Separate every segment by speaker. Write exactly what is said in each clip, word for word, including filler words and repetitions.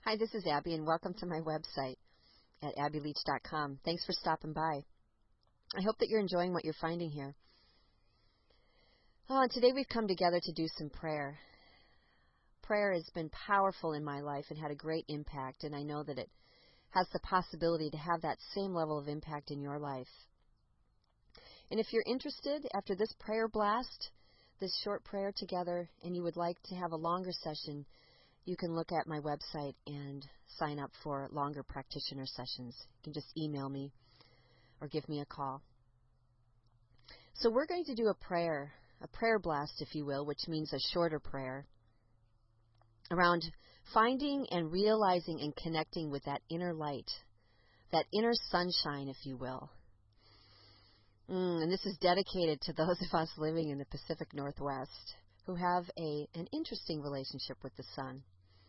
Speaker 1: Hi, this is Abby, and welcome to my website at abby leach dot com. Thanks for stopping by. I hope that you're enjoying what you're finding here. Oh, and today we've come together to do some prayer. Prayer has been powerful in my life and had a great impact, and I know that it has the possibility to have that same level of impact in your life. And if you're interested, after this prayer blast, this short prayer together, and you would like to have a longer session, you can look at my website and sign up for longer practitioner sessions. You can just email me or give me a call. So we're going to do a prayer, a prayer blast, if you will, which means a shorter prayer, around finding and realizing and connecting with that inner light, that inner sunshine, if you will. Mm, and this is dedicated to those of us living in the Pacific Northwest who have a an interesting relationship with the sun.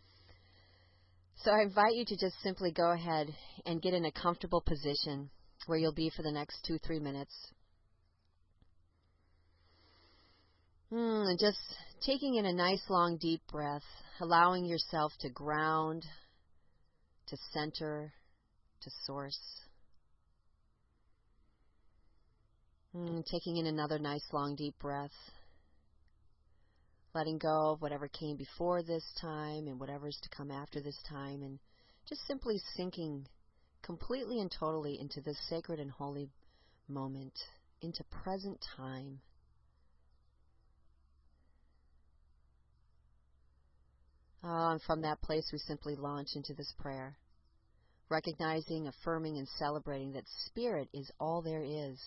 Speaker 1: So I invite you to just simply go ahead and get in a comfortable position where you'll be for the next two, three minutes. Mm, and just taking in a nice, long, deep breath, allowing yourself to ground, to center, to source. Mm, taking in another nice, long, deep breath. Letting go of whatever came before this time and whatever's to come after this time, and just simply sinking completely and totally into this sacred and holy moment, into present time. Uh, and from that place, we simply launch into this prayer, recognizing, affirming, and celebrating that Spirit is all there is.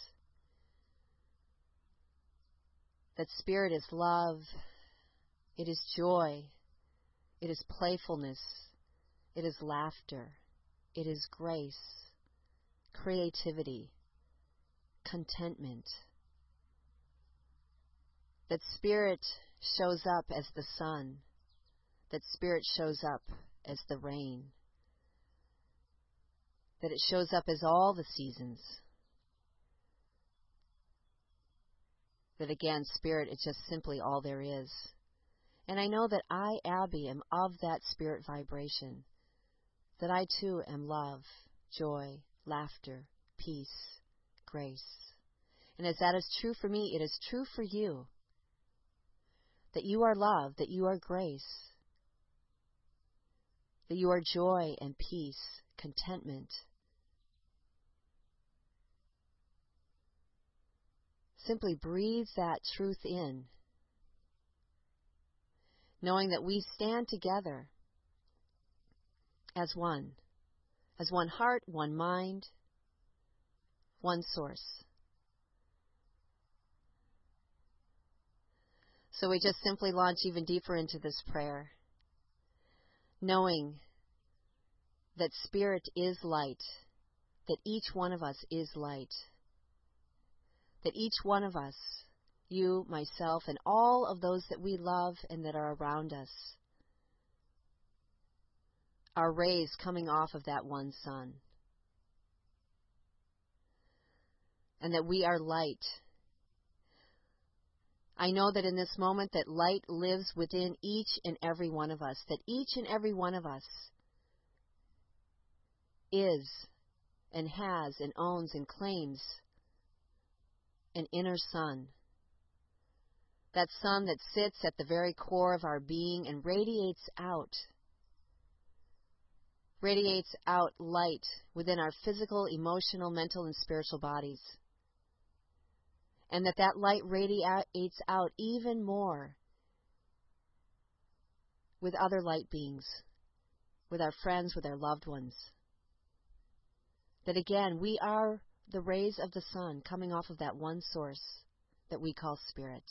Speaker 1: That Spirit is love. It is joy. It is playfulness. It is laughter. It is grace, creativity, contentment. That Spirit shows up as the sun. That Spirit shows up as the rain. That it shows up as all the seasons. That again, Spirit is just simply all there is. And I know that I, Abby, am of that Spirit vibration, that I too am love, joy, laughter, peace, grace. And as that is true for me, it is true for you, that you are love, that you are grace, that you are joy and peace, contentment. Simply breathe that truth in, knowing that we stand together as one, as one heart, one mind, one source. So we just simply launch even deeper into this prayer, knowing that Spirit is light, that each one of us is light, that each one of us, you, myself, and all of those that we love and that are around us, are rays coming off of that one sun. And that we are light. I know that in this moment that light lives within each and every one of us, that each and every one of us is and has and owns and claims an inner sun. That sun that sits at the very core of our being and radiates out, radiates out light within our physical, emotional, mental, and spiritual bodies. And that that light radiates out even more with other light beings, with our friends, with our loved ones. That again, we are the rays of the sun coming off of that one source that we call Spirit.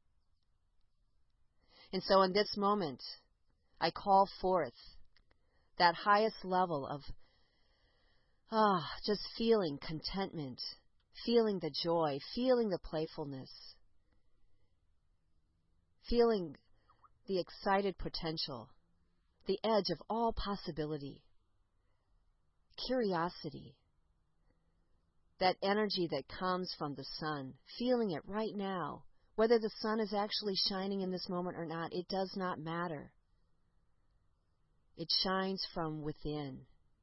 Speaker 1: And so in this moment, I call forth that highest level of ah, just feeling contentment, feeling the joy, feeling the playfulness, feeling the excited potential, the edge of all possibility, curiosity, that energy that comes from the sun, feeling it right now. Whether the sun is actually shining in this moment or not, it does not matter. It shines from within.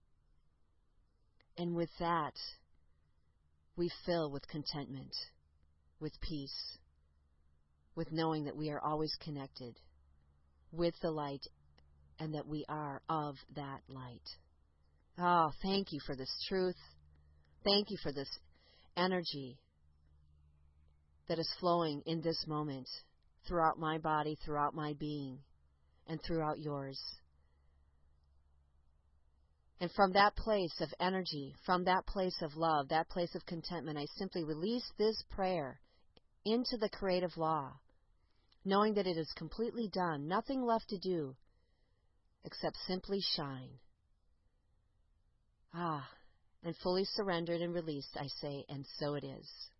Speaker 1: And with that, we fill with contentment, with peace, with knowing that we are always connected with the light and that we are of that light. Oh, thank you for this truth. Thank you for this energy that is flowing in this moment throughout my body, throughout my being, and throughout yours. And from that place of energy, from that place of love, that place of contentment, I simply release this prayer into the creative law, knowing that it is completely done, nothing left to do except simply shine. Ah, and fully surrendered and released, I say, and so it is.